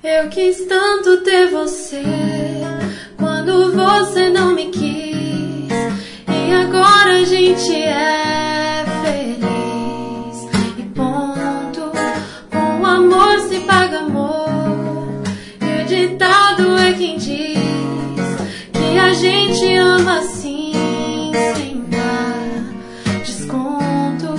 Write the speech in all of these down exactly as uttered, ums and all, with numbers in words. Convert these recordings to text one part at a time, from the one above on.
Eu quis tanto ter você quando você não me quis, e agora a gente é feliz e ponto. Com amor se paga amor, e o ditado é quem diz que a gente ama assim sem dar desconto.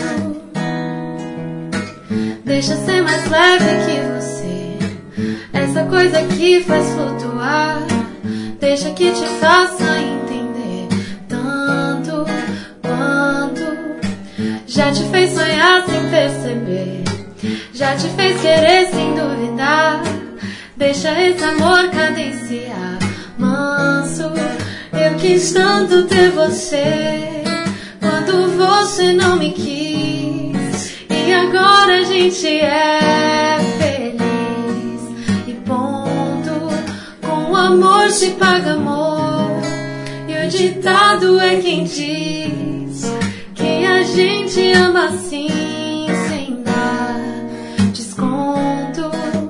Deixa ser mais leve que você, essa coisa que faz flutuar. Deixa que te faça entender tanto quanto já te fez sonhar sem perceber, já te fez querer sem duvidar. Deixa esse amor cadenciar manso. Eu quis tanto ter você quando você não me quis, e agora a gente é feliz e ponto. Com amor se paga amor, e o ditado é quem diz que a gente ama assim sem dar desconto.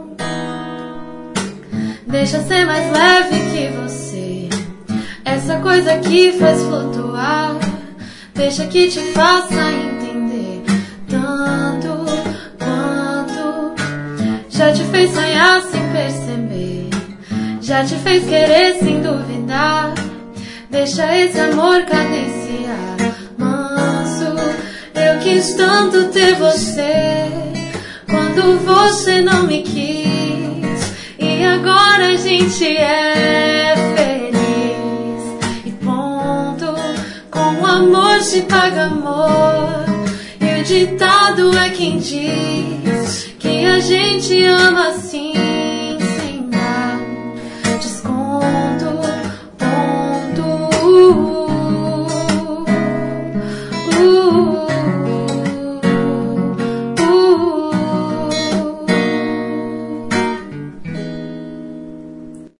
Deixa ser mais leve que você, essa coisa que faz flutuar. Deixa que te faça entender tanto quanto já te fez sonhar sem perceber, já te fez querer sem duvidar. Deixa esse amor cadenciar manso. Eu quis tanto ter você quando você não me quis, e agora a gente é feliz e ponto. Com amor se paga amor, e o ditado é quem diz que a gente ama assim sem dar desconto. Ponto. Uh, uh, uh.